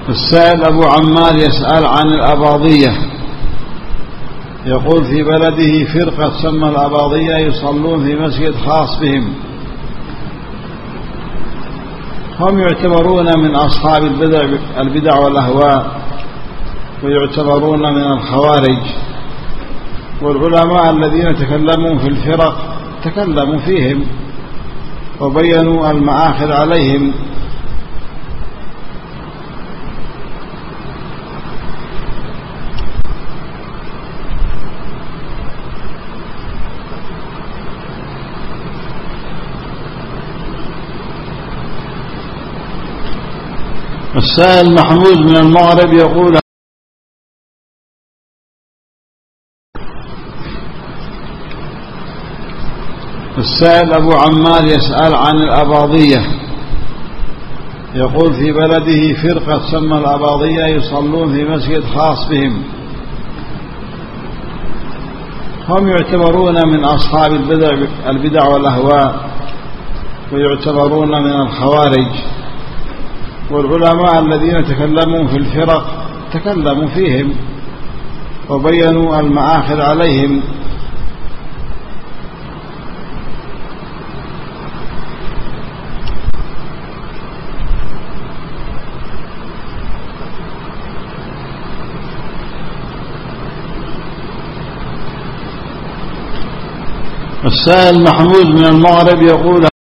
السائل أبو عمار يسأل عن الأباضية، يقول في بلده فرقة تسمى الأباضية يصلون في مسجد خاص بهم، هم يعتبرون من أصحاب البدع والأهواء ويعتبرون من الخوارج، والعلماء الذين تكلموا في الفرق تكلموا فيهم وبينوا المآخذ عليهم. السائل محمود من المغرب يقول: السائل أبو عمار يسأل عن الأباضية، يقول في بلده فرقة تسمى الأباضية يصلون في مسجد خاص بهم، هم يعتبرون من أصحاب البدع والأهواء ويعتبرون من الخوارج، والعلماء الذين تكلموا في الفرق تكلموا فيهم وبينوا المآخذ عليهم. السائل محمود من المغرب يقول: